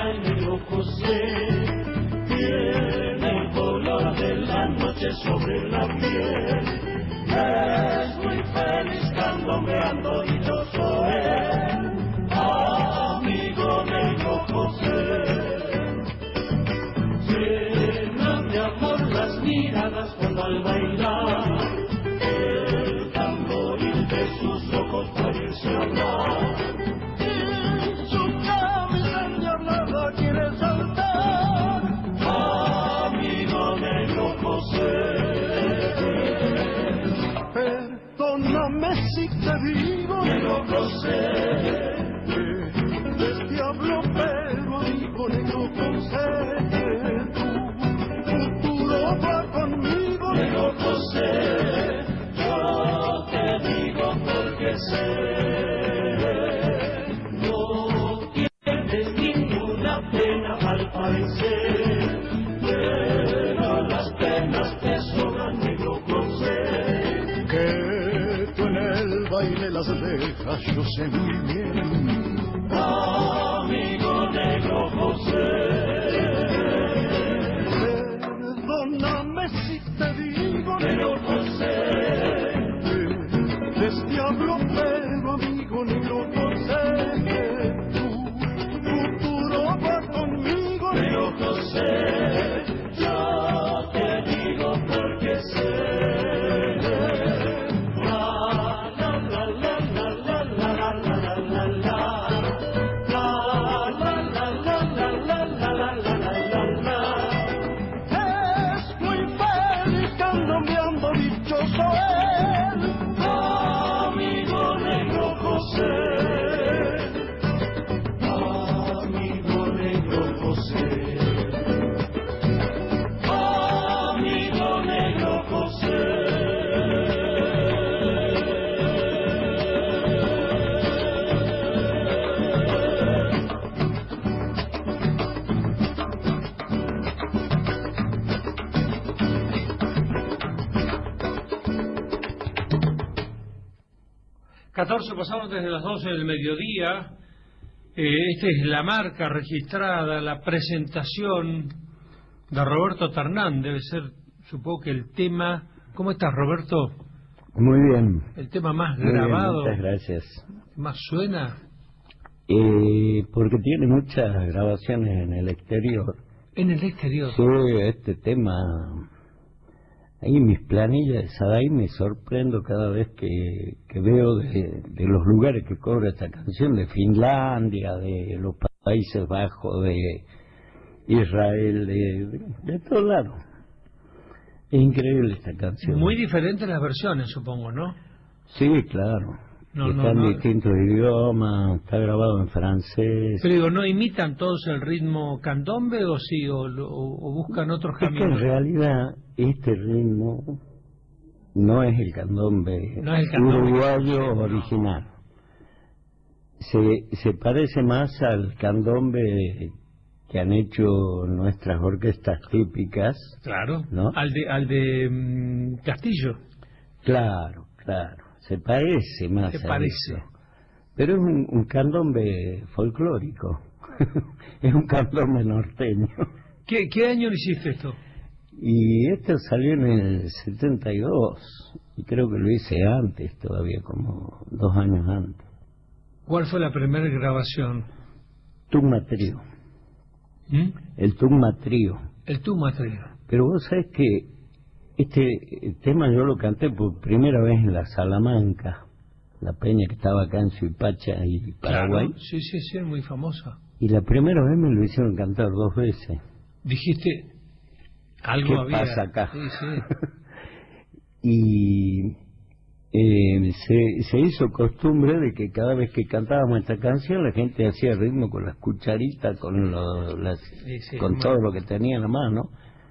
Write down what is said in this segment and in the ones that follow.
baile Negro José, tiene el color de la noche sobre la piel. Es muy feliz candombeando dichoso él, amigo Negro José. Llenan de amor las miradas cuando al bailar el tamboril de sus ojos parece hablar. En su cabeza endiablada quiere saltar, amigo Negro José. Perdóname si te digo, Negro José, que te hablo pero amigo Negro José, que tu futuro va conmigo, Negro José. Yo te digo porque sé, no tienes ninguna pena al parecer, pero las penas te sobran, Negro José. Que tú en el baile las dejas, yo sé muy bien, amigo Negro José. Perdóname si te digo, Negro José, te hablo pero amigo Negro José, que tu futuro va conmigo, Negro José. Yo te digo porque sé. Pasamos desde las 12 del mediodía. Esta es la marca registrada, la presentación de Roberto Ternán. Debe ser, supongo que el tema... ¿Cómo estás, Roberto? Muy bien. El tema más muy grabado. Bien, muchas gracias. ¿Más suena? Porque tiene muchas grabaciones en el exterior. ¿En el exterior? Sí, este tema... Ahí en mis planillas de Sadai me sorprendo cada vez que veo de los lugares que cobra esta canción, de Finlandia, de los Países Bajos, de Israel, de todos lados. Es increíble esta canción. Muy diferentes las versiones, supongo, ¿no? Sí, claro. Está en distintos idiomas, está grabado en francés. Pero digo, ¿no imitan todos el ritmo candombe o sí, o buscan otros caminos? Es que en realidad este ritmo no es el candombe, no es el candombe uruguayo original. Se parece más al candombe que han hecho nuestras orquestas típicas. Claro, ¿no? Al de Castillo. Claro. Se parece más a eso. Pero es un candombe folclórico. Es un candombe norteño. ¿Qué año le hiciste esto? Y esto salió en el 72. Y creo que lo hice antes, todavía como 2 años antes. ¿Cuál fue la primera grabación? Tugma Trío. El Tugma Trío. El Tugma Trío. Pero vos sabés que este tema yo lo canté por primera vez en la Salamanca, la peña que estaba acá en Suipacha y Paraguay. Claro. Sí, es muy famosa. Y la primera vez me lo hicieron cantar 2 veces. Dijiste, algo ¿qué había. pasa acá? Sí. Y se hizo costumbre de que cada vez que cantábamos esta canción la gente hacía ritmo con las cucharitas, con con todo lo que tenía en la mano.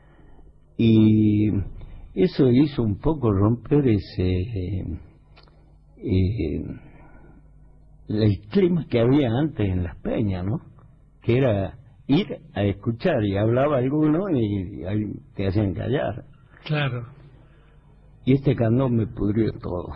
Y eso hizo un poco romper el clima que había antes en las peñas, ¿no? Que era ir a escuchar y hablaba alguno y te hacían callar. Claro. Y este candón me pudrió todo.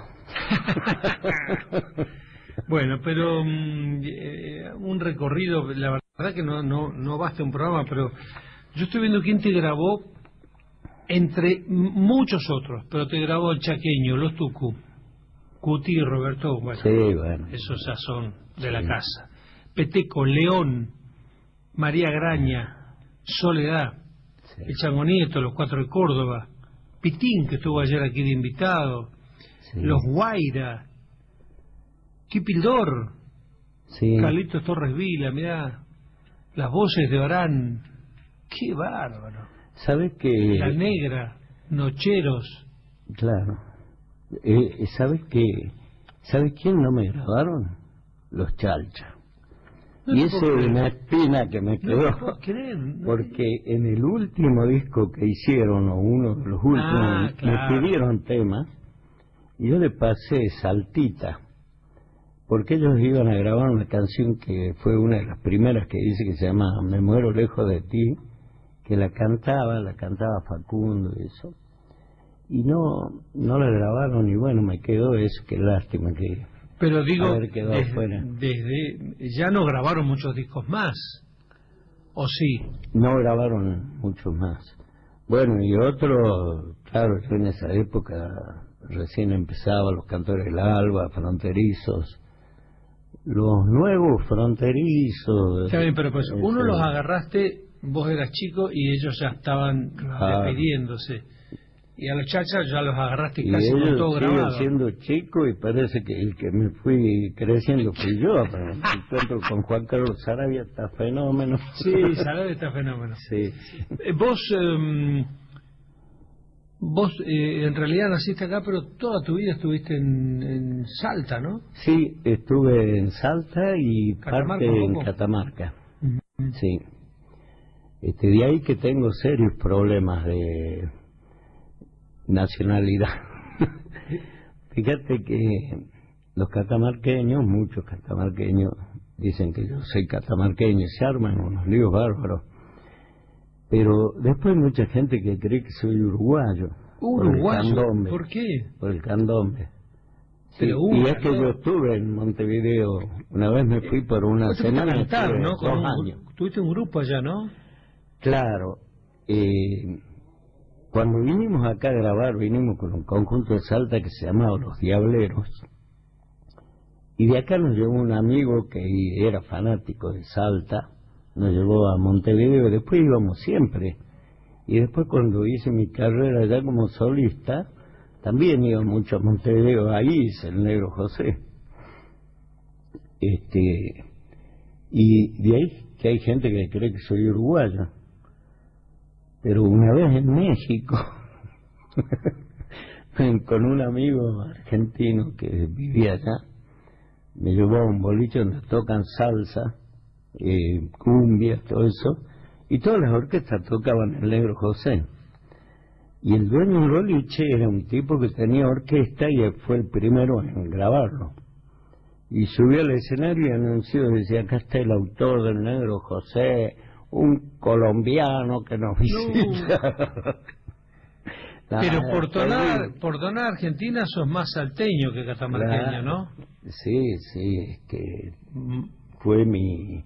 Bueno, pero un recorrido, la verdad verdad que no basta un programa, pero yo estoy viendo quién te grabó entre muchos otros, pero te grabó el Chaqueño, Los Tucu, Cuti y Roberto, bueno, Sí, bueno. esos ya son de la casa. Peteco, León, María Graña, Soledad, Sí. el Chango Nieto, los Cuatro de Córdoba, Pitín, que estuvo ayer aquí de invitado, Sí. los Guaira, Kipildor, Sí. Carlitos Torres Vila, mirá, las voces de Orán, qué bárbaro. ¿Sabes que La Negra, Nocheros. Claro. ¿Sabes que ¿Sabes quién no me grabaron? Los Chalcha. No Y te eso puedo es creer. una espina que me No quedó. te puedo creer. No. Porque en el último disco que hicieron, o uno de los últimos, claro. me pidieron temas y yo le pasé Saltita, porque ellos iban a grabar una canción que fue una de las primeras que dice, que se llama Me muero lejos de ti, que la cantaba Facundo y eso. Y no la grabaron, y bueno, me quedó eso, qué lástima que Pero digo, haber quedado fuera. ya no grabaron muchos discos más, ¿o sí? No grabaron muchos más. Bueno, y otro, claro, yo en esa época recién empezaba Los Cantores del Alba, Fronterizos, los nuevos Fronterizos. Está bien, pero pues uno ese- los agarraste, vos eras chico y ellos ya estaban Claro. despidiéndose. Y a los Chachas ya los agarraste Y casi con ellos todo siguen grabado. siendo chico, y parece que el que me fui creciendo fui yo. Pero me encuentro con Juan Carlos Sarabia, está fenómeno. Sí, Sarabia está fenómeno. Sí. Vos en realidad naciste acá, pero toda tu vida estuviste en Salta, ¿no? Sí, estuve en Salta y ¿Catamarca parte un en poco? Catamarca. Sí. De ahí que tengo serios problemas de nacionalidad. Fíjate que los catamarqueños, muchos catamarqueños, dicen que yo soy catamarqueño, se arman unos líos bárbaros. Pero después hay mucha gente que cree que soy uruguayo. Uruguayo, Por el candombe. ¿por qué? Por el candombe. Sí, Pero y es que yo estuve en Montevideo, una vez me fui por una Vos te fuiste a semana, cantar, estuve ¿no? 2 años. Tuviste un grupo allá, ¿no? Claro, cuando vinimos acá a grabar, vinimos con un conjunto de Salta que se llamaba Los Diableros, y de acá nos llevó un amigo que era fanático de Salta, nos llevó a Montevideo, y después íbamos siempre, y después cuando hice mi carrera ya como solista, también iba mucho a Montevideo, ahí hice el Negro José. Y de ahí que hay gente que cree que soy uruguayo. Pero una vez en México, con un amigo argentino que vivía allá, me llevó a un boliche donde tocan salsa, cumbia, todo eso, y todas las orquestas tocaban el Negro José. Y el dueño del boliche era un tipo que tenía orquesta y fue el primero en grabarlo. Y subió al escenario y anunció, decía, acá está el autor del Negro José, un colombiano que nos visita. Pero por donar Argentina sos más salteño que catamarqueño, Claro. ¿no? Sí, es que fue mi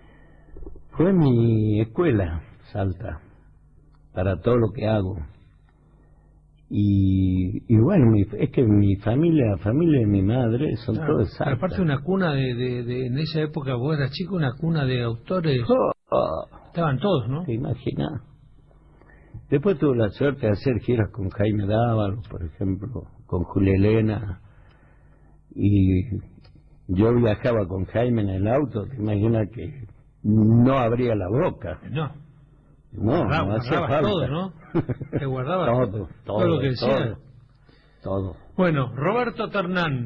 escuela, Salta, para todo lo que hago. Y bueno, es que mi familia, la familia de mi madre, son Claro. todos Salta. Aparte una cuna en esa época, vos eras chico, una cuna de autores, estaban todos, ¿no? ¿Te imaginas? Después tuve la suerte de hacer giras con Jaime Dávalos, por ejemplo, con Julia Elena, y yo viajaba con Jaime en el auto, te imaginas que no abría la boca. No hacía guardabas falta. todo, ¿no? Te guardabas todo lo que decía. todo. Bueno, Roberto Ternán.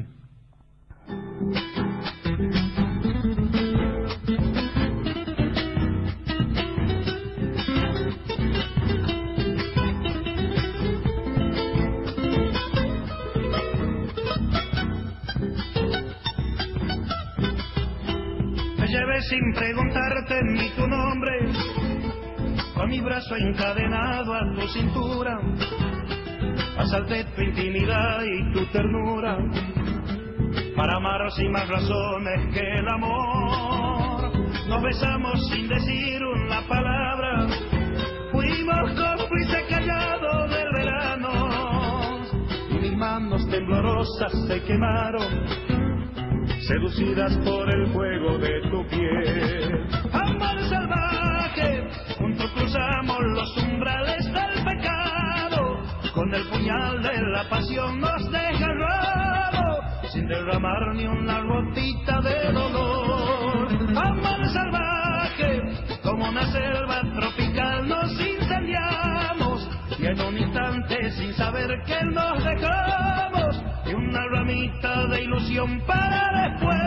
Me llevé sin preguntarte ni tu nombre, con mi brazo encadenado a tu cintura, asalté tu intimidad y tu ternura, para amar sin más razones que el amor. nos besamos sin decir una palabra, fuimos cómplices callados del verano, y mis manos temblorosas se quemaron, seducidas por el fuego de tu piel. Amor salvaje, juntos cruzamos los umbrales del pecado, con el puñal de la pasión nos desgarramos, sin derramar ni una gotita de dolor. Amor salvaje, como una selva tropical nos incendiamos, y en un instante sin saber que nos dejamos, y una ramita de ilusión para después.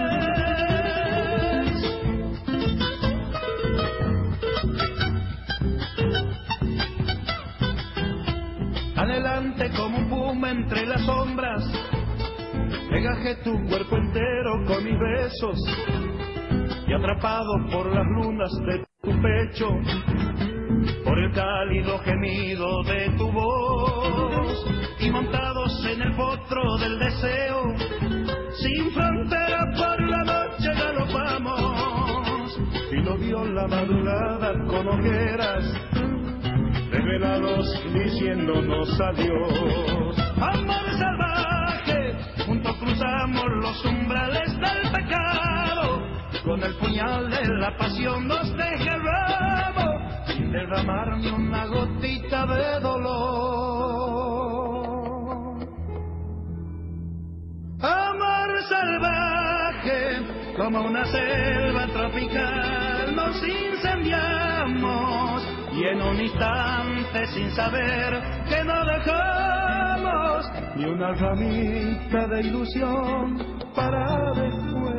Adelante como un puma entre las sombras, pegajé tu cuerpo entero con mis besos, y atrapado por las lunas de tu pecho, por el cálido gemido de tu voz, y montados en el potro del deseo, sin frontera por la noche galopamos, y nos dio la madrugada con hogueras, desvelados diciéndonos adiós. Amor salvaje, juntos cruzamos los umbrales del pecado, con el puñal de la pasión nos desgarramos, sin derramar ni una gotita de dolor. Amor salvaje, como una selva tropical nos incendiamos, y en un instante sin saber que no dejamos ni una ramita de ilusión para después.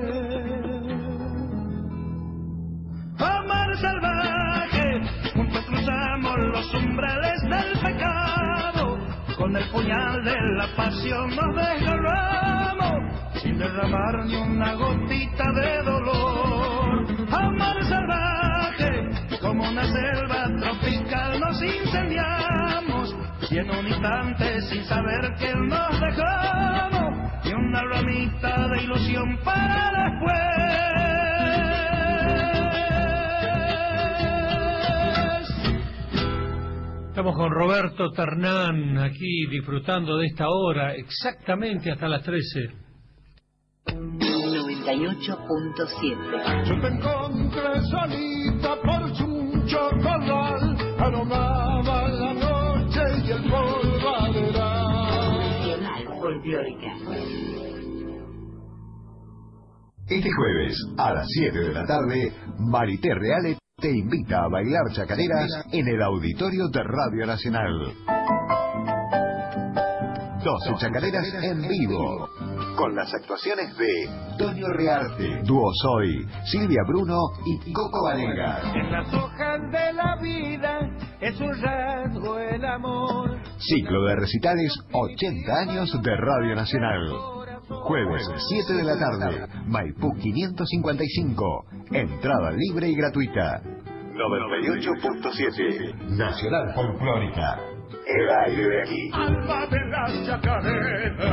Amor salvaje, juntos cruzamos los umbrales del pecado, con el puñal de la pasión nos desgarramos, sin derramar ni una gotita de dolor. Amor salvaje, como una selva tropical nos incendiamos, y en un instante sin saber que nos dejamos, y una ramita de ilusión para después. Estamos con Roberto Ternán aquí disfrutando de esta hora exactamente hasta las 13. 98.7. Yo te encontré solita por Chuncho Corral, aromaba la noche y el polvaderal. Nacional Folclórica. Este jueves a las 7 de la tarde, Marité Reale te invita a bailar chacareras en el auditorio de Radio Nacional. 12 chacareras en vivo, con las actuaciones de Toño Rearte, Dúo Soy, Silvia Bruno y Coco Vanegas. En las hojas de la vida es un rasgo el amor. Ciclo de recitales 80 años de Radio Nacional. Jueves 7 de la tarde, Maipú 555. Entrada libre y gratuita. 98.7 Nacional Folclórica. El aire de aquí. Alma de la chacarera.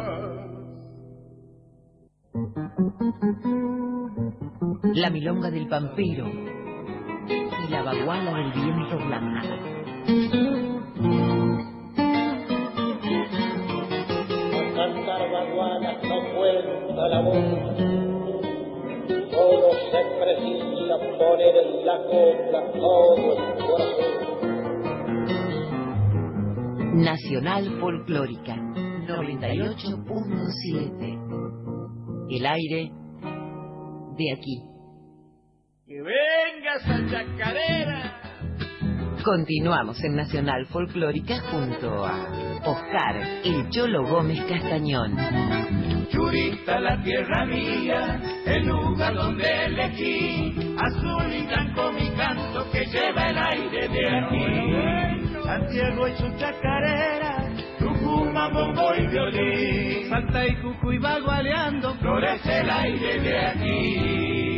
La milonga del pampero y la baguala del viento blanco. Cantar bagualas no cuenta la voz, solo se precisa poner en la copla todo el corazón. Nacional Folclórica 98.7. El aire de aquí. ¡Que venga esa chacarera! Continuamos en Nacional Folclórica junto a Oscar El Cholo Gómez Castañón. Churita, la tierra mía, el lugar donde elegí, azul y blanco mi canto que lleva el aire de aquí. Santiago y su chacarera, Tucumán, bombo y violín, Salta y Jujuy bagualeando, florece el aire de aquí.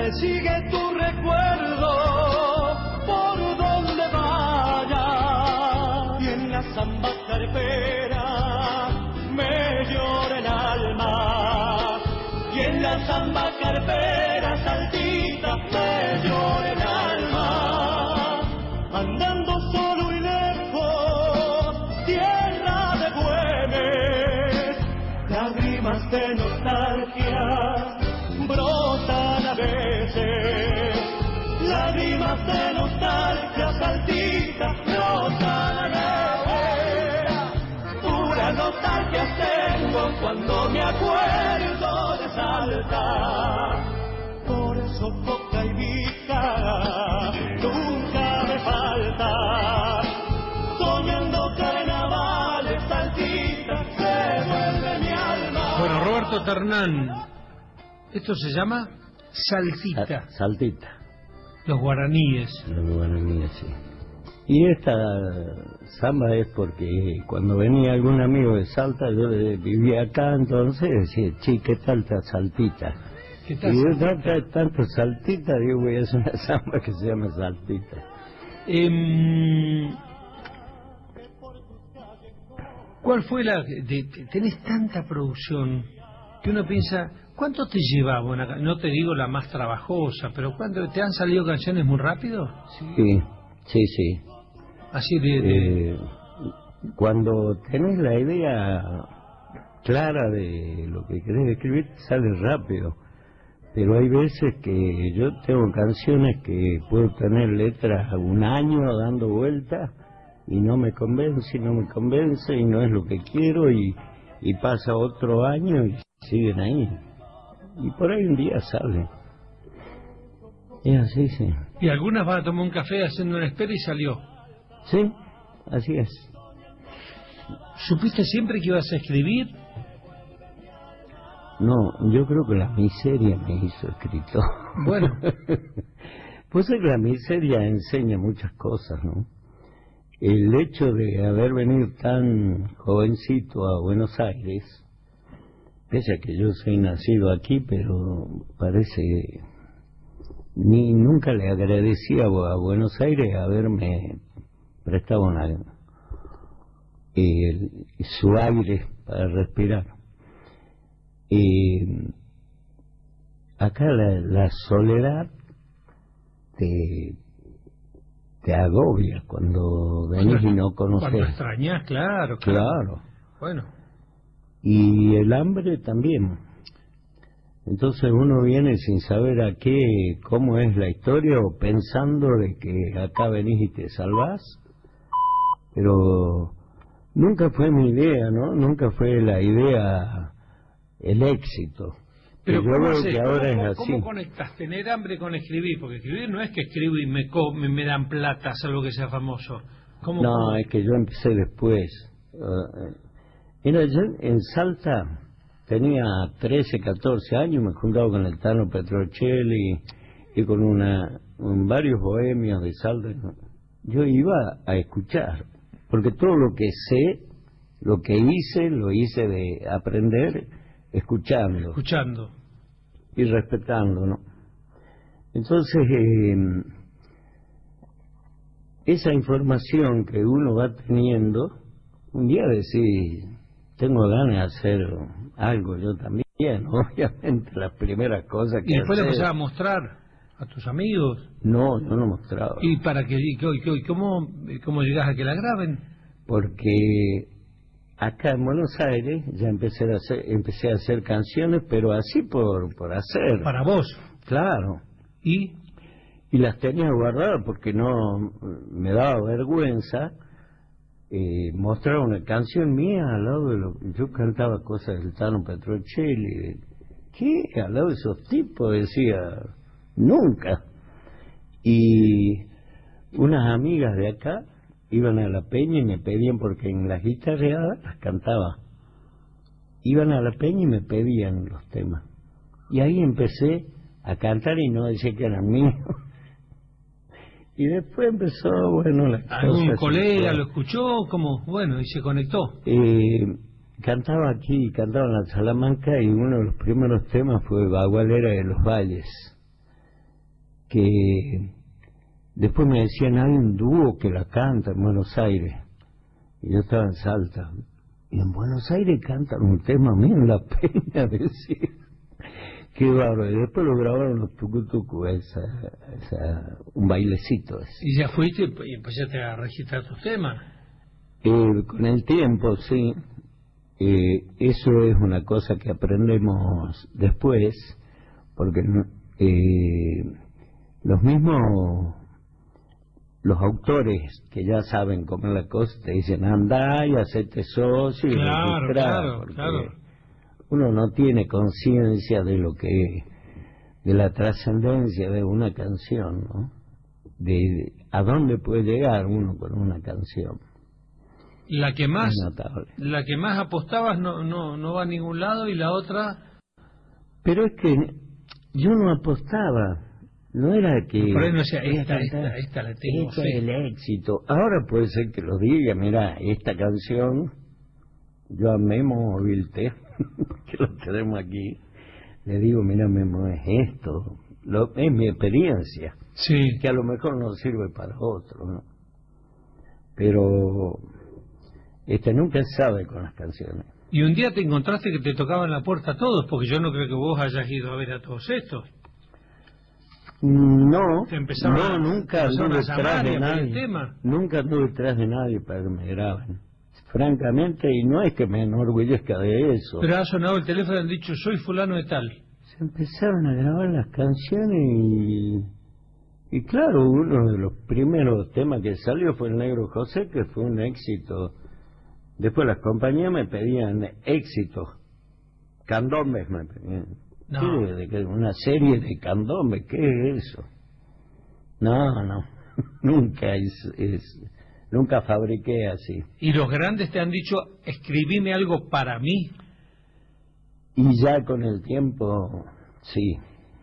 me sigue tu recuerdo por donde vaya, y en la samba carpera me llora el alma, y en la samba carpera saltita me llora el alma, andando solo y lejos, tierra de Güemes, lágrimas de nostalgia brotan a veces, lágrimas de nostalgia saltita brotan a veces, pura nostalgia tengo cuando me acuerdo de Salta, por eso Coca y Vija nunca me falta, soñando carnavales saltita se vuelve mi alma. Bueno, Roberto Ternán, esto se llama Saltita. Saltita. Los guaraníes. Los guaraníes, sí. Y esta samba es porque cuando venía algún amigo de Salta, yo vivía acá, entonces decía, che, ¿qué tal esta Saltita? ¿Qué tal Y yo Saltita? tanto Saltita, digo, voy a hacer una samba que se llama Saltita. ¿Cuál fue tenés tanta producción que uno piensa, ¿cuánto te llevaba una no te digo la más trabajosa, pero ¿cuánto te han salido canciones muy rápido? Sí. Así de... Cuando tenés la idea clara de lo que querés escribir, sale rápido. Pero hay veces que yo tengo canciones que puedo tener letras un año dando vueltas y no me convence, y no es lo que quiero, y pasa otro año y siguen ahí. Y por ahí un día sale. Es así, sí. Y algunas van a tomar un café haciendo una espera y salió. Sí, así es. ¿Supiste siempre que ibas a escribir? No, yo creo que la miseria me hizo escritor. Bueno. Pues es que la miseria enseña muchas cosas, ¿no? El hecho de haber venido tan jovencito a Buenos Aires, pese a que yo soy nacido aquí, pero parece... nunca le agradecí a Buenos Aires haberme prestado su aire para respirar. Acá la soledad te agobia cuando venís y no conoces. Cuando extrañás, claro. Bueno. Y el hambre también. Entonces uno viene sin saber cómo es la historia, o pensando de que acá venís y te salvás, pero nunca fue mi idea, ¿no? Nunca fue la idea el éxito. Pero yo ¿cómo veo haces? que ahora es así. ¿Cómo conectas tener hambre con escribir? Porque escribir no es que escribo y me dan plata, salvo que sea famoso. ¿Cómo? Es que yo empecé después. Mira, yo en Salta tenía 13, 14 años, me juntaba con el Tano Petrocelli y con varios bohemios de Salta. Yo iba a escuchar, porque todo lo que sé, lo que hice, lo hice de aprender escuchando y respetando, ¿no? Entonces esa información que uno va teniendo, un día decís, tengo ganas de hacer algo yo también, obviamente las primeras cosas que ¿Y después le hacer... empezabas a mostrar a tus amigos? No, yo no mostraba. ¿Y para qué? ¿Cómo llegás a que la graben? Porque acá en Buenos Aires ya empecé a hacer canciones, pero así por hacer. ¿Para vos? Claro. ¿Y las tenía guardadas porque no me daba vergüenza mostrar una canción mía al lado de yo cantaba cosas del Tano Petrocelli. ¿Qué? Al lado de esos tipos, decía, nunca. Y unas amigas de acá iban a la peña y me pedían, porque en las guitarreadas las cantaba, iban a la peña y me pedían los temas, y ahí empecé a cantar y no decía que eran míos. Y después empezó, ¿algún colega lo escuchó? ¿Cómo? Bueno, y se conectó. Cantaba aquí, cantaba en la Salamanca, y uno de los primeros temas fue Bagualera de los Valles, que después me decían, hay un dúo que la canta en Buenos Aires. Y yo estaba en Salta. Y en Buenos Aires cantan un tema, a mí me da pena decir. Qué bárbaro. Y después lo grabaron los tucutucu, un bailecito ese. Y ya fuiste y empezaste a registrar tus temas. Con el tiempo, sí. Eso es una cosa que aprendemos después, porque los autores que ya saben cómo es la cosa te dicen, andá y hacete socio y Claro. Uno no tiene conciencia de lo que, de la trascendencia de una canción, ¿no? De a dónde puede llegar uno con una canción. La que más Es notable. apostabas no va a ningún lado, y la otra... Pero es que yo no apostaba, no era que... Por ahí no decía, voy a esta cantar, la tengo este fe. es el éxito. Ahora puede ser que lo diga, mira, esta canción, yo a Memo Vilte, que lo tenemos aquí, le digo, mira Memo, es esto, es mi experiencia, Sí. que a lo mejor no sirve para otro, ¿no? Pero nunca sabe con las canciones. Y un día te encontraste que te tocaban la puerta a todos, porque yo no creo que vos hayas ido a ver a todos estos. No, Te empezaron nunca empezaron anduve a llamar detrás y de a pedir nadie. tema. Nunca anduve detrás de nadie para que me graben. Francamente, y no es que me enorgullezca de eso. Pero ha sonado el teléfono y han dicho, soy fulano de tal. Se empezaron a grabar las canciones y claro, uno de los primeros temas que salió fue El Negro José, que fue un éxito. Después las compañías me pedían éxitos, candombes me pedían. No. ¿Qué? Una serie de candombes, ¿qué es eso? No, nunca fabriqué así. Y los grandes te han dicho, escribime algo para mí. Y ya con el tiempo, sí.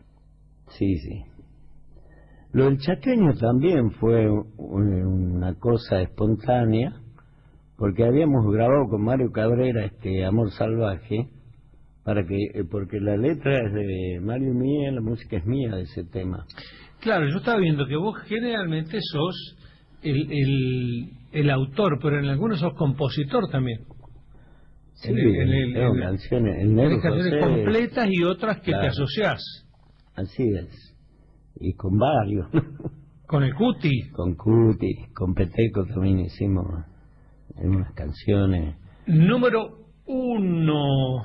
Lo del chaqueño también fue una cosa espontánea, porque habíamos grabado con Mario Cabrera Amor Salvaje, porque la letra es de Mario y mía, la música es mía de ese tema. Claro, yo estaba viendo que vos generalmente sos el autor, pero en algunos sos compositor también. Sí, tengo canciones. El Negro Tenés canciones José, completas y otras que claro, te asociás. así es. Y con varios. Con el Cuti. Con Cuti, con Peteco también hicimos unas canciones. Número 1.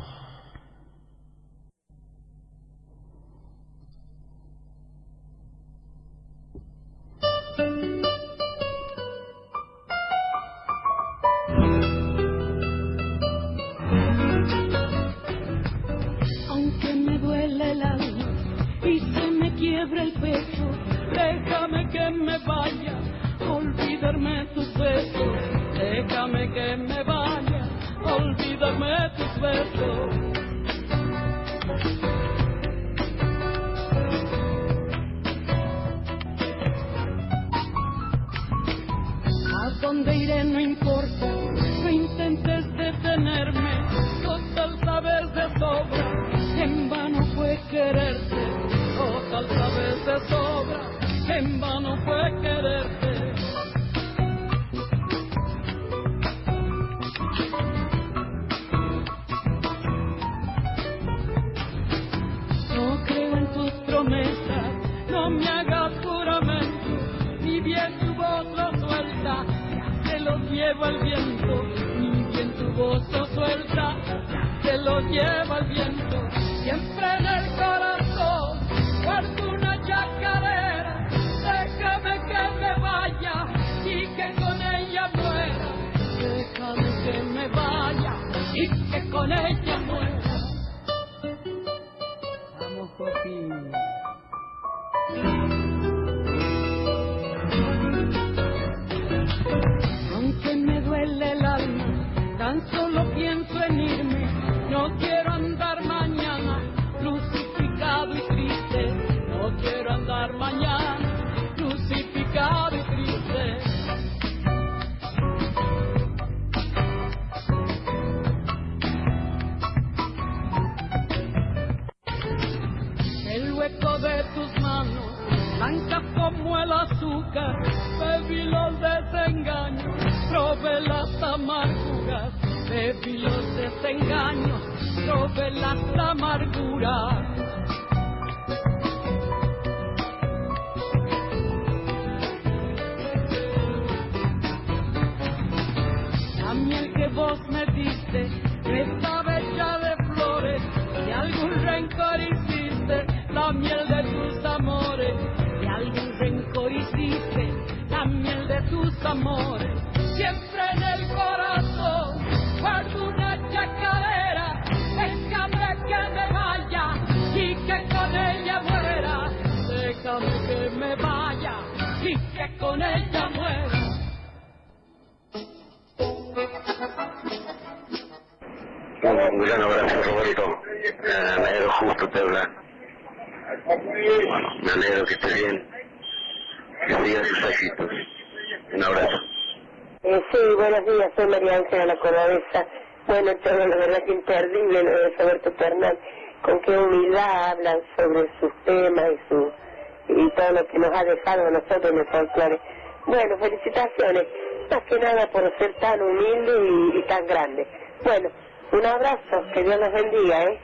Aunque me duele el alma y se me quiebra el pecho, déjame que me vaya, olvidarme tus besos. Déjame que me vaya, olvidarme tus besos. A dónde iré no importa, no intentes detenerme, total sabes de sobra, en vano fue quererte, total sabes de sobra, en vano fue quererte. No creo en tus promesas, no me hagas juramento, ni bien tu voz lo suelta, se lo lleva el viento, ni bien tu voz lo suelta, se lo lleva el viento. Siempre en el corazón guardo una chacarera, déjame que me vaya y que con ella muera, déjame que me vaya y que con ella muera. Vamos, Joaquín. Aunque me duele el alma, tan solo pienso en irme. No quiero andar mañana crucificado y triste. No quiero andar mañana crucificado y triste. El hueco de tus manos blancas como el azúcar, bebí los desengaños, probé las amarguras, bebí los desengaños, probé las amarguras. La miel que vos me diste estaba hecha de flores, y algún rencor hiciste, la miel de tus amores, y algún rencor hiciste, la miel de tus amores. Siempre en el corazón guardo una chacarera, déjame que me vaya y que con ella muera, déjame que me vaya y que con ella muera. Un gran abrazo, Roberto. Me alegro justo te habla. Me alegro que estés bien, que sigas tus éxitos. Un abrazo. Sí, buenos días, soy María Ángela la Cordobesa. Bueno, Cholo, la verdad que imperdible lo de Roberto Ternán, con qué humildad hablan sobre sus temas y todo lo que nos ha dejado a nosotros en el folclore. Bueno, felicitaciones, más que nada por ser tan humilde y tan grande. Bueno, un abrazo, que Dios los bendiga, ¿eh?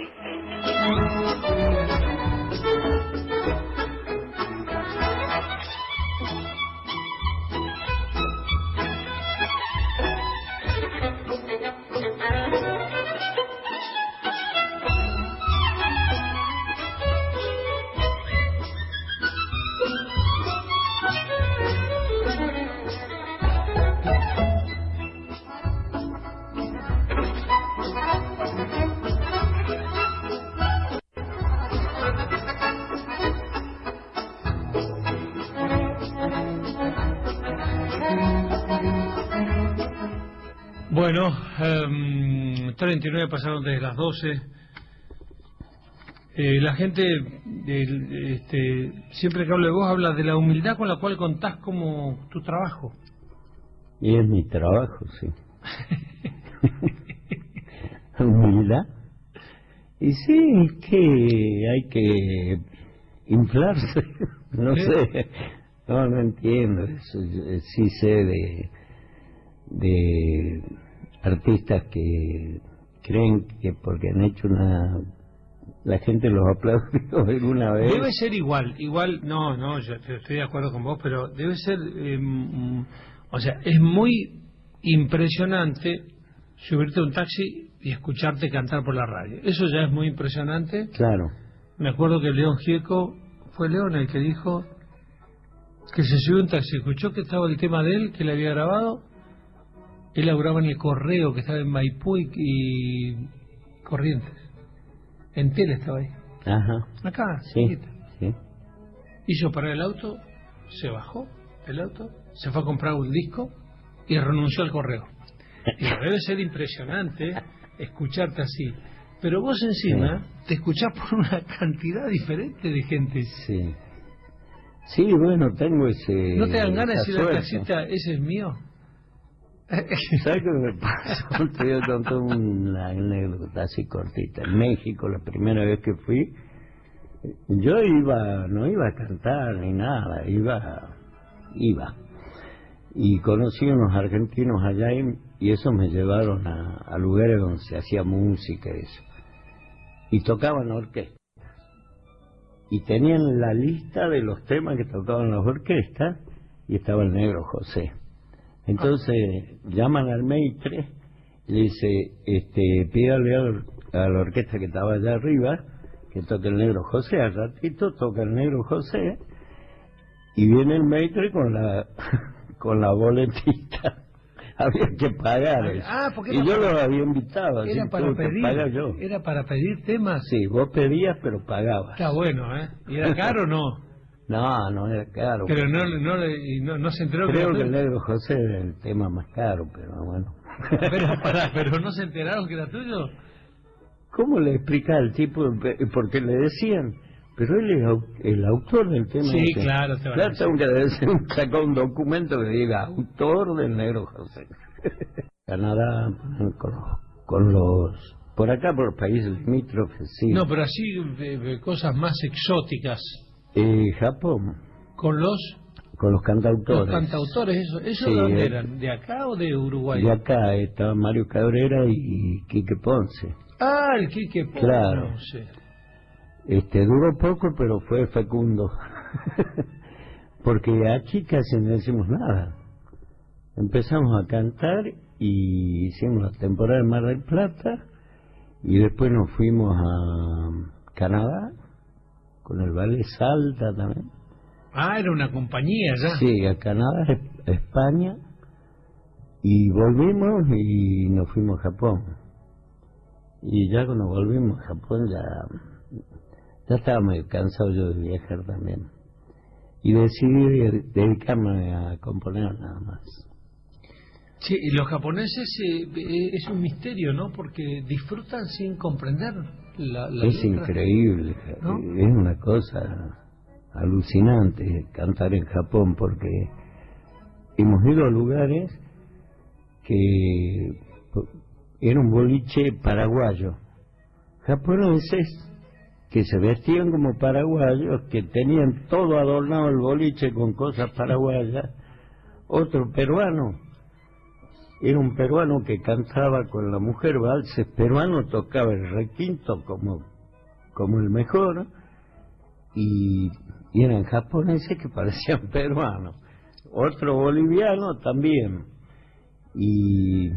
Bueno, 39 pasaron desde las 12. La gente, siempre que hablo de vos, habla de la humildad con la cual contás como tu trabajo. Y es mi trabajo, sí. Humildad. Y sí, que hay que inflarse. No sé, no entiendo eso. Sí sé de artistas que creen que porque han hecho la gente los aplaudió alguna vez. Debe ser igual, no, yo estoy de acuerdo con vos, pero debe ser, o sea, es muy impresionante subirte a un taxi y escucharte cantar por la radio. Eso ya es muy impresionante. Claro. Me acuerdo que León Gieco, fue León el que dijo que se subió a un taxi, escuchó que estaba el tema de él, que le había grabado. Él laburaba en el Correo, que estaba en Maipú y Corrientes. En Tela estaba ahí. Ajá. Acá, sí, sí. Hizo parar el auto, se bajó del auto, se fue a comprar un disco y renunció al Correo. Y debe ser impresionante escucharte así. Pero vos encima te escuchás por una cantidad diferente de gente. Sí. Sí, bueno, tengo ese... ¿No te dan ganas de decir al taxista, ese es mío? ¿Sabes qué me pasó? Te voy a contar una anécdota así cortita. En México, la primera vez que fui, yo no iba a cantar ni nada, iba. Y conocí unos argentinos allá y eso me llevaron a lugares donde se hacía música y eso. Y tocaban orquestas. Y tenían la lista de los temas que tocaban las orquestas y estaba el Negro José. Entonces llaman al maitre y le dice, pídale a la orquesta que estaba allá arriba que toque el Negro José. Al ratito toca el Negro José y viene el maitre con la boletita. Había que pagar eso. Y yo los había invitado, así era para pedir, pagar yo. ¿Era para pedir temas? Sí, vos pedías pero pagabas. Está bueno, ¿eh? ¿Y era caro o no? No era caro. Pero no se enteró. Creo que el Negro José era el tema más caro, pero bueno. Pero no se enteraron que era tuyo. ¿Cómo le explicaba al tipo? Porque le decían, pero él es el autor del tema. Sí, claro, te van a decir. Tengo que sacar un documento que diga autor del Negro José. Canadá, con los... Por acá, por los países limítrofes, sí. No, pero así cosas más exóticas. Japón. ¿Con los Cantautores. Los cantautores, ¿eso Sí, de dónde eran? ¿De acá o de Uruguay? De acá estaba Mario Cabrera y Quique Ponce. Ah, el Quique Ponce. Claro. Duró poco, pero fue fecundo. Porque aquí casi no hicimos nada. Empezamos a cantar y hicimos la temporada de Mar del Plata y después nos fuimos a Canadá con el ballet Salta también. Ah, era una compañía ya. Sí, a Canadá, España, y volvimos y nos fuimos a Japón. Y ya cuando volvimos a Japón ya estaba medio cansado yo de viajar también. Y decidí dedicarme a componer nada más. Sí, y los japoneses es un misterio, ¿no? Porque disfrutan sin comprender la es letra. Increíble, ¿no? Es una cosa alucinante cantar en Japón, porque hemos ido a lugares que era un boliche paraguayo, japoneses que se vestían como paraguayos, que tenían todo adornado el boliche con cosas paraguayas. Otro peruano, era un peruano que cantaba con la mujer valses peruano, tocaba el requinto como el mejor, y eran japoneses que parecían peruanos. Otro boliviano también. Y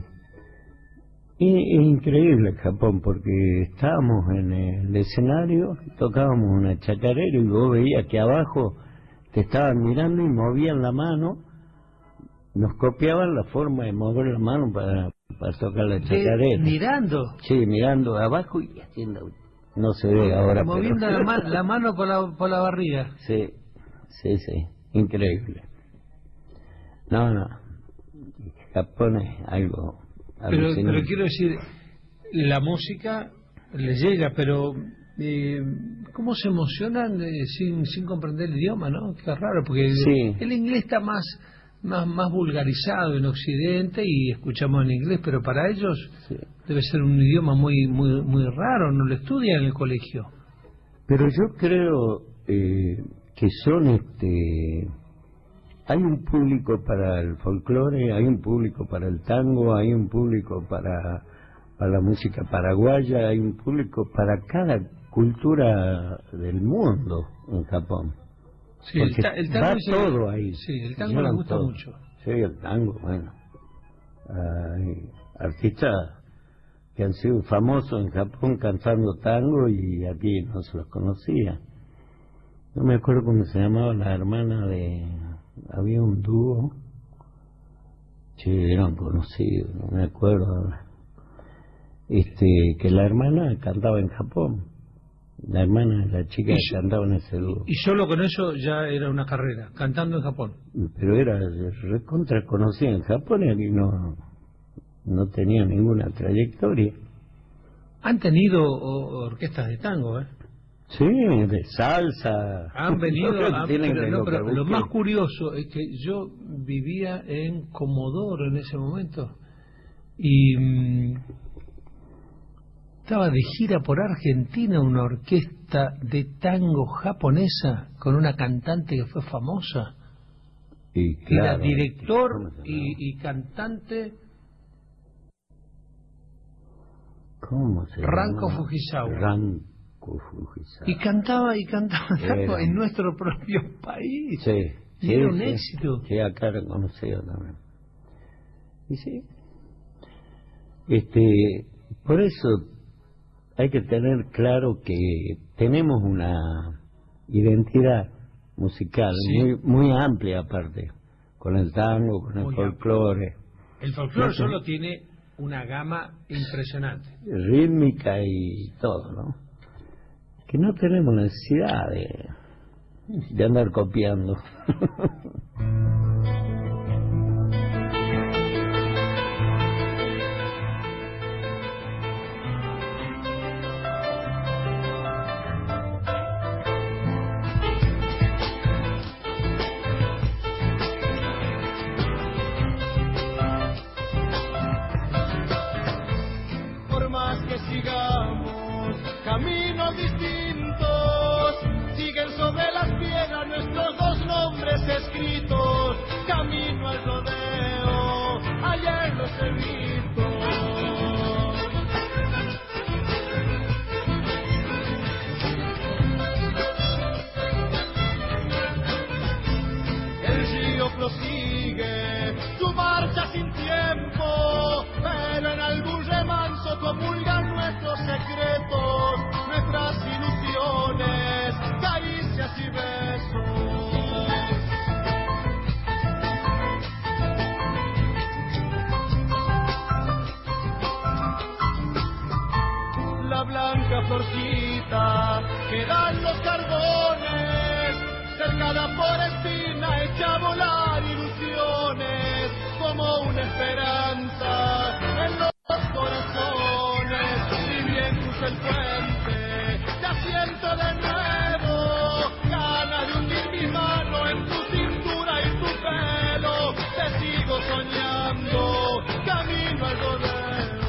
es increíble Japón, porque estábamos en el escenario, tocábamos una chacarera y vos veías que abajo te estaban mirando y movían la mano, nos copiaban la forma de mover la mano para tocar la chacarera. ¿Mirando? Sí, mirando abajo y haciendo... No se ve ahora. Moviendo pero... la mano por la barriga. Sí, increíble. No, Japón es algo alucinante. Pero quiero decir, la música les llega, pero ¿cómo se emocionan sin comprender el idioma, no? Qué raro, porque sí. El inglés está más vulgarizado en Occidente y escuchamos en inglés, pero para ellos sí. Debe ser un idioma muy raro, no lo estudian en el colegio. Pero yo creo que son hay un público para el folclore, hay un público para el tango, hay un público para la música paraguaya, hay un público para cada cultura del mundo en Japón. Sí, el tango va todo ahí. Sí, el tango me gusta mucho. Sí, el tango, bueno. Hay artistas que han sido famosos en Japón cantando tango y aquí no se los conocía. No me acuerdo cómo se llamaba la hermana de... Había un dúo. Sí, eran conocidos, no me acuerdo ahora. Que la hermana cantaba en Japón. La hermana, la chica que cantaba en ese dúo. Y solo con eso ya era una carrera, cantando en Japón. Pero era recontra conocida en Japón y no tenía ninguna trayectoria. Han tenido orquestas de tango, ¿eh? Sí, de salsa. Han venido, pero lo más curioso es que yo vivía en Comodoro en ese momento y estaba de gira por Argentina una orquesta de tango japonesa con una cantante que fue famosa. Y claro, era director y cantante. ¿Cómo se llama? Ranko Fujisawa. Y cantaba tango en nuestro propio país. Sí. Y era un éxito. Sí, acá era conocido también. Y sí. Por eso hay que tener claro que tenemos una identidad musical muy amplia aparte, con el tango, con el folclore. El folclore solo tiene una gama impresionante. Rítmica y todo, ¿no? Que no tenemos necesidad de andar copiando. Por más que sigamos caminos distintos, siguen sobre las piedras nuestros dos nombres escritos. Camino al rodeo, ayer los he visto. El río prosigue su marcha sin tiempo, pero en algún remanso comulgan nuestros secretos, nuestras ilusiones, caricias y besos. La blanca florcita que dan los carbones, cercada por espina, echa a volar ilusiones, como una esperanza en los corazones. Si bien cruzo el puente, ya siento de nuevo ganas de hundir mi mano en tu cintura y tu pelo. Te sigo soñando, camino al rodeo.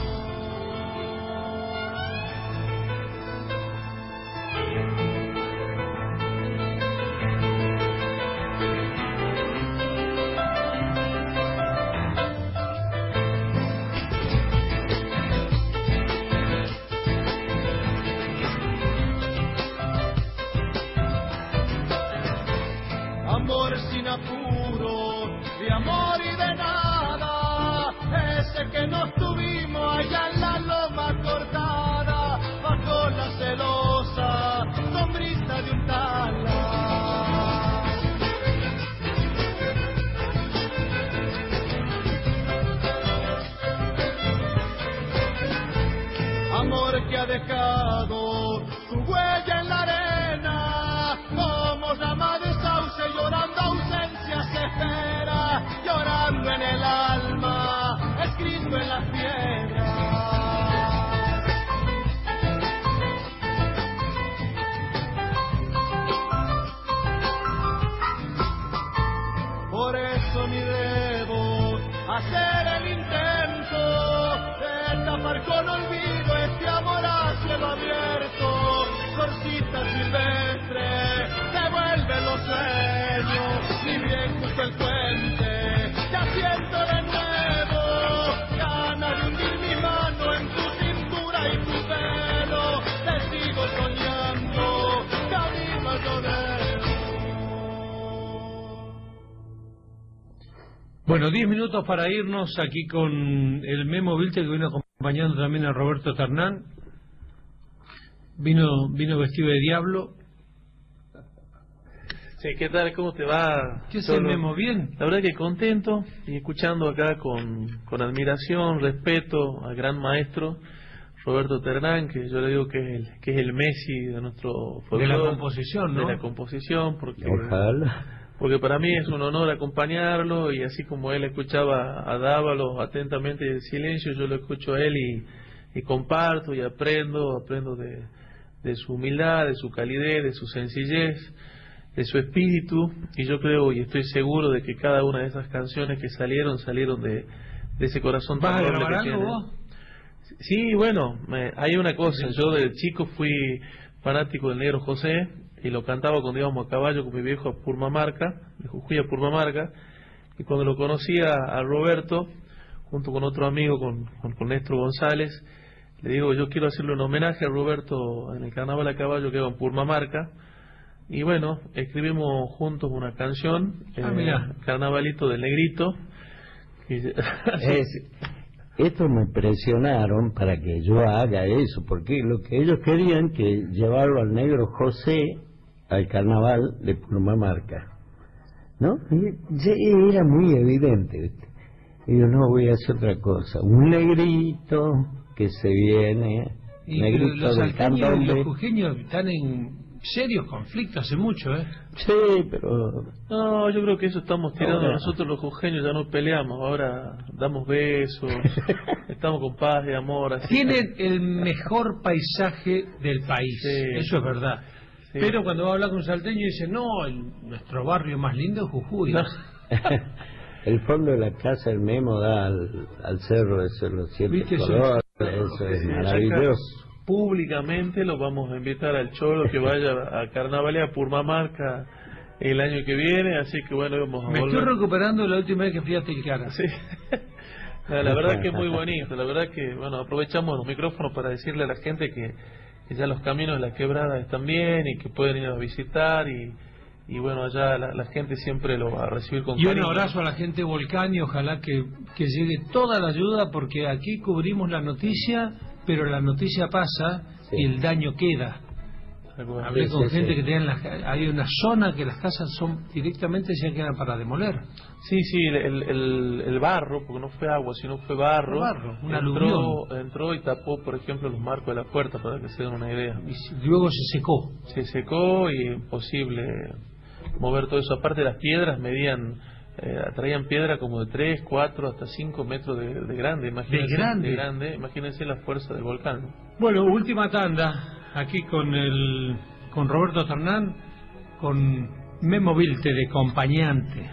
Amor sin apuro, de amor y de nada, ese que nos tuvimos allá en la loma cortada, bajo la celosa sombrita de un tala. Amor que ha dejado su huella en la arena, como rama de sauce llorando ausencia se espera, llorando en el alma, escrito en las piedras. Por eso ni debo hacer el intento de tapar con olvido este amor a cielo abierto. Florcita silvestre, devuelve los sueños, ni bien cruzo el puente, ya siento de nuevo ganas de hundir mi mano en tu cintura y tu pelo. Te sigo soñando, camino al rodeo. Bueno, 10 minutos para irnos aquí con el Memo Vilte, que vino acompañando también a Roberto Ternán. Vino vestido de diablo. Sí, ¿qué tal? ¿Cómo te va? ¿Qué se Memo? ¿Bien? La verdad que contento y escuchando acá con admiración, respeto al gran maestro Roberto Ternán, que yo le digo que es el Messi de nuestro folclore, de la composición, ¿no? De la composición, porque Ojalá. Porque para mí es un honor acompañarlo, y así como él escuchaba a Dávalos atentamente en silencio, yo lo escucho a él y comparto y aprendo de su humildad, de su calidez, de su sencillez, de su espíritu, y yo creo y estoy seguro de que cada una de esas canciones que salieron de ese corazón tan noble que tiene. ¿Vas a grabar algo vos? Sí, bueno, hay una cosa, yo de chico fui fanático del Negro José, y lo cantaba cuando íbamos a caballo con mi viejo a Purmamarca, de Jujuy a Purmamarca, y cuando lo conocí a Roberto, junto con otro amigo, con Néstor González, le digo, yo quiero hacerle un homenaje a Roberto en el carnaval a caballo que va en Purmamarca, y bueno, escribimos juntos una canción, Carnavalito del Negrito. Estos me presionaron para que yo haga eso, porque lo que ellos querían que llevarlo al Negro José al carnaval de Purmamarca, ¿no? Y era muy evidente, ¿viste? Y yo no voy a hacer otra cosa, un negrito que se viene, y negrito los del candombe. Y los jujeños están en serios conflictos hace mucho, ¿eh? Sí, pero... No, yo creo que eso estamos tirando. Nosotros los jujeños ya no peleamos, ahora damos besos, estamos con paz y amor. Así. Tienen el mejor paisaje del país, sí, eso es verdad. Sí. Pero cuando va a hablar con un salteño dice, no, nuestro barrio más lindo es Jujuy. No. El fondo de la casa del Memo da al cerro, eso, los 7 colores, eso es maravilloso. públicamente lo vamos a invitar al Cholo que vaya a carnavalear a Purmamarca el año que viene, así que bueno, vamos a Me volver. estoy recuperando la última vez que fui a Tilcara. Sí. La verdad que es muy bonito, la verdad que, bueno, aprovechamos los micrófonos para decirle a la gente que ya los caminos de la quebrada están bien y que pueden ir a visitar y bueno, allá la gente siempre lo va a recibir con cariño. Y un abrazo a la gente de Volcán y ojalá que llegue toda la ayuda, porque aquí cubrimos la noticia, pero la noticia pasa y el daño queda. Hablé con gente que tienen hay una zona que las casas son directamente ya quedan para demoler. Sí, el barro, porque no fue agua, sino fue barro, una aluvión. Entró y tapó, por ejemplo, los marcos de la puerta, para que se den una idea. Y luego se secó. Se secó y imposible mover todo eso. Aparte, las piedras traían piedra como de 3, 4, hasta 5 metros de grande. Imagínense, de grande. Imagínense la fuerza del volcán. Bueno, última tanda. Aquí con Roberto Ternán, con Memo Vilte de acompañante.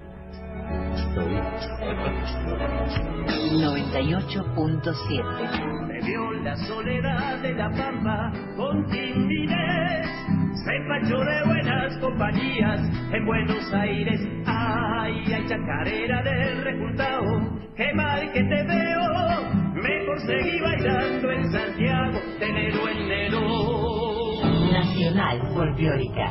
98.7. Me vio la soledad de la pampa con timidez, se empachó de buenas compañías en Buenos Aires. Ay, chacarera del rejuntao, qué mal que te veo, mejor seguí bailando en Santiago, de enero en enero. Nacional Folclórica.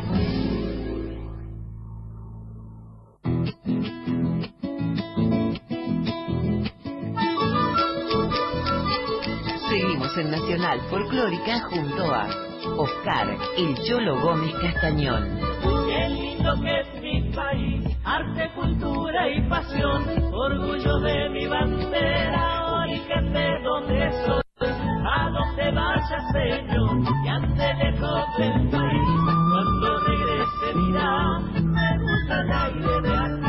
Seguimos en Nacional Folclórica junto a Oscar El Cholo Gómez Castañón. Qué lindo que es mi país, arte, cultura y pasión, orgullo de mi bandera, origen de donde soy. A donde vaya, señor, y ande lejos del país, cuando regrese dirá, me gusta el aire de aquí.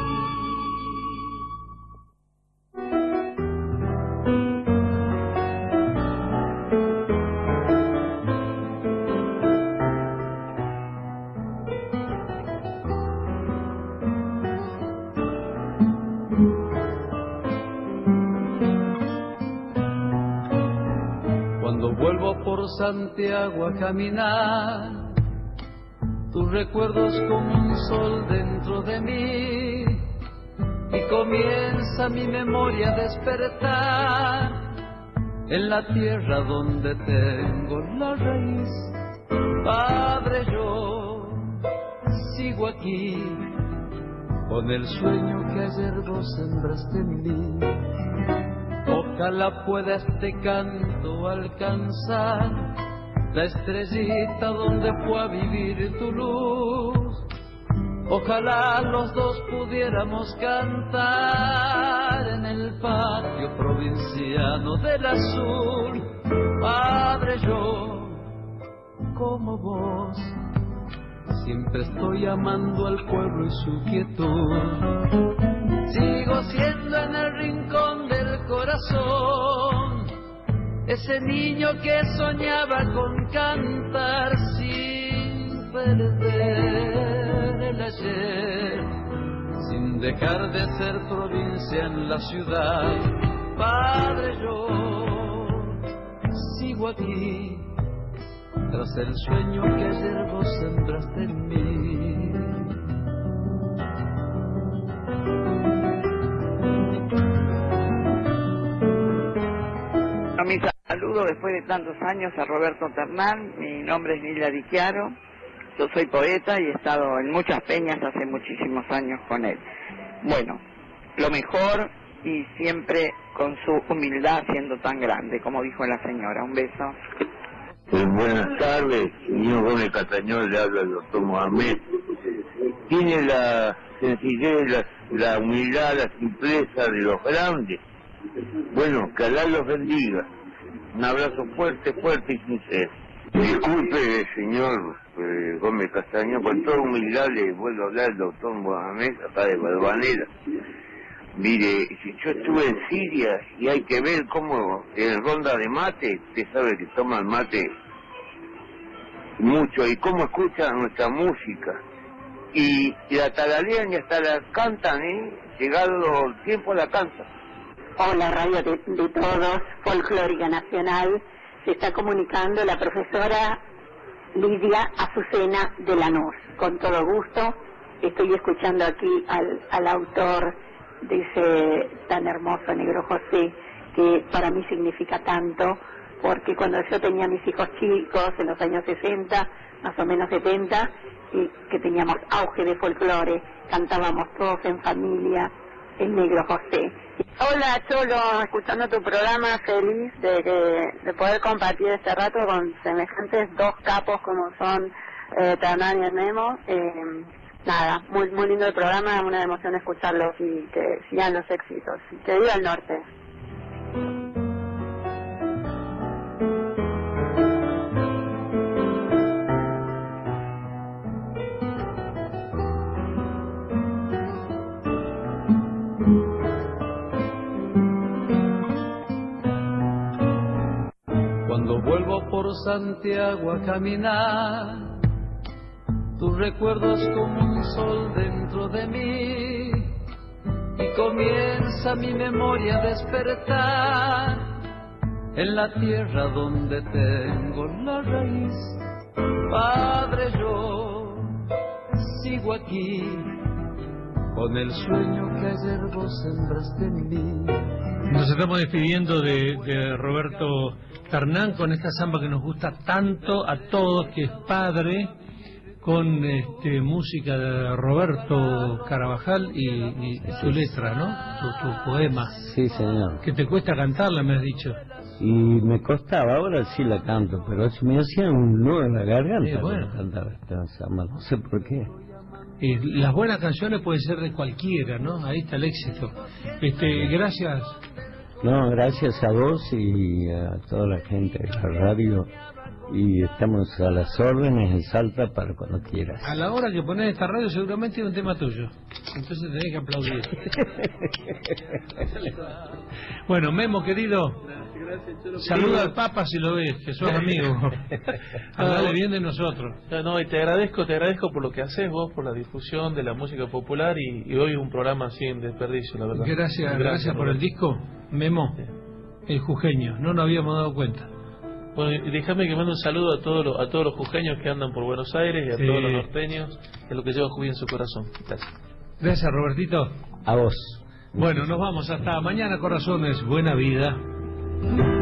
Por Santiago a caminar, tus recuerdos como un sol dentro de mí, y comienza mi memoria a despertar en la tierra donde tengo la raíz. Padre, yo sigo aquí con el sueño que ayer vos sembraste en mí. Ojalá pueda este canto alcanzar la estrellita donde fue a vivir tu luz. Ojalá los dos pudiéramos cantar en el patio provinciano del azul. Padre, yo, como vos, siempre estoy amando al pueblo y su quietud. Sigo siendo en el rincón del corazón ese niño que soñaba con cantar sin perder el ayer, sin dejar de ser provincia en la ciudad. Padre, yo sigo aquí tras el sueño que ayer vos sembraste en mí. Mi saludo después de tantos años a Roberto Ternán. Mi nombre es Nila Dichiaro, yo soy poeta y he estado en muchas peñas hace muchísimos años con él. Bueno, lo mejor y siempre con su humildad siendo tan grande, como dijo la señora. Un beso. Buenas tardes, señor Gómez Castañón, le habla el doctor Mohamed. Tiene la sencillez, la humildad, la simpleza de los grandes. Bueno, que Alá los bendiga. Un abrazo fuerte, fuerte y sincero. Disculpe, señor Gómez Castañón, con toda humildad le vuelvo a hablar al doctor Mohamed, acá de Balvanera. Mire, yo estuve en Siria y hay que ver cómo en ronda de mate, usted sabe que toman mate mucho, y cómo escuchan nuestra música. Y la taralean y hasta la cantan, llegado el tiempo la cantan. Hola, Radio de todos, Folclórica Nacional. se está comunicando la profesora Lidia Azucena de Lanús. Con todo gusto, estoy escuchando aquí al autor de ese tan hermoso Negro José, que para mí significa tanto, porque cuando yo tenía mis hijos chicos, en los años 60, más o menos 70, y que teníamos auge de folclore, cantábamos todos en familia el Negro José. Hola Cholo, escuchando tu programa, feliz de poder compartir este rato con semejantes dos capos como son Ternán y el Memo. Nada, muy lindo el programa, una emoción escucharlos y que sigan los éxitos. Que viva el norte. Cuando vuelvo por Santiago a caminar, tus recuerdos como un sol dentro de mí, y comienza mi memoria a despertar en la tierra donde tengo la raíz. Padre, yo sigo aquí con el sueño que ayer vos sembraste en mí. Nos estamos despidiendo de Roberto Ternán con esta samba que nos gusta tanto a todos, que es Padre, con música de Roberto Carabajal y su letra, ¿no? Tu poema. Sí, señor. Que te cuesta cantarla, me has dicho. Y me costaba, ahora sí la canto, pero se me hacía un nudo en la garganta bueno. cantar esta samba, no sé por qué. Las buenas canciones pueden ser de cualquiera, ¿no? Ahí está el éxito. Gracias. No, gracias a vos y a toda la gente de la radio. Y estamos a las órdenes en Salta para cuando quieras. A la hora que pones esta radio seguramente es un tema tuyo. Entonces tenés que aplaudir. Bueno, Memo, querido, saluda al Papa si lo ves, que sos amigo. Hablale bien de nosotros. No, y te agradezco por lo que haces vos, por la difusión de la música popular y hoy un programa así en desperdicio, la verdad. Gracias por el disco, Memo, el jujeño, no nos habíamos dado cuenta. Bueno, y déjame que mande un saludo a todos los jujeños que andan por Buenos Aires y a todos los norteños, que es lo que lleva Jujuy en su corazón. Gracias, Robertito. A vos. Bueno, nos vamos hasta mañana, corazones. Buena vida.